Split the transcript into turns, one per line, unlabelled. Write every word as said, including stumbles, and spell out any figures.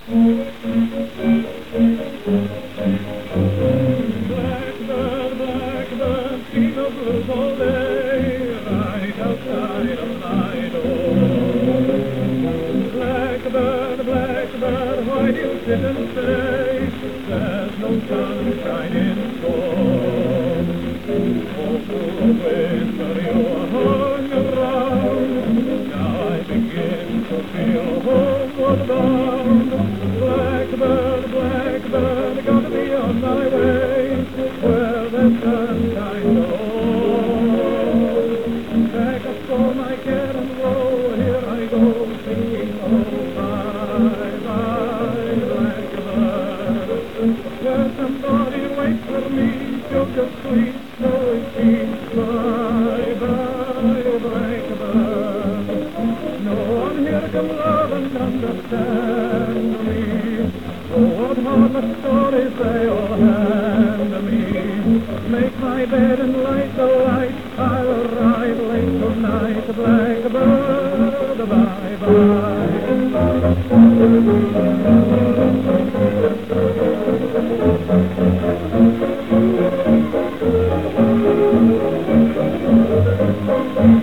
Blackbird, blackbird, sing the blues all day, right outside of my door. Blackbird, blackbird, why do you sit and say there's no sunshine in store? Oh, blue whisper, you hung around, now I begin to feel homeward bound. Blackbird, blackbird, gotta be on my way where the sunshine goes. Pack up all my care and woe, here I go singing, oh bye, bye, blackbird. Where somebody waits for me, sugar sweet, so it seems, bye, bye, blackbird. No one here can love and understand me. Oh, what harmless stories they all hand me. Make my bed and light the light, I'll arrive late tonight, blackbird, bye-bye.